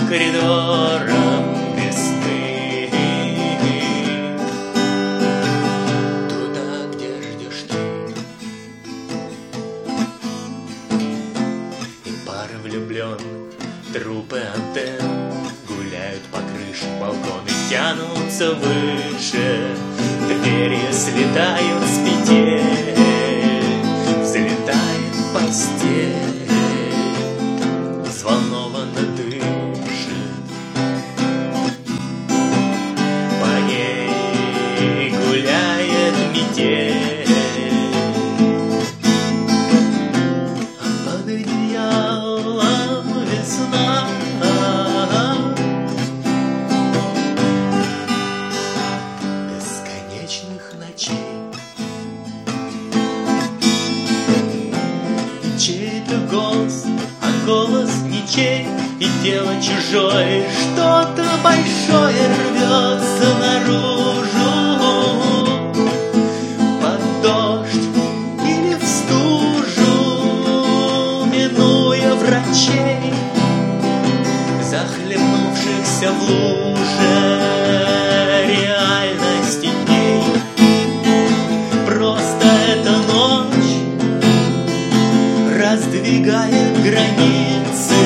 коридорам весны, туда, где ждешь ты. И пара влюблен, трупы антенн гуляют по крышам, балконы тянутся выше, двери слетают с петель, взлетает постель, взволнованно дышит. По ней гуляет метель, а под одеялом весна. Бесконечных ночей. Чей-то голос, а голос ничей, и тело чужое, что-то большое рвется наружу. Под дождь или в стужу, минуя врачей, захлебнувшихся в луже реальности дней. Просто эта ночь раздвигает границы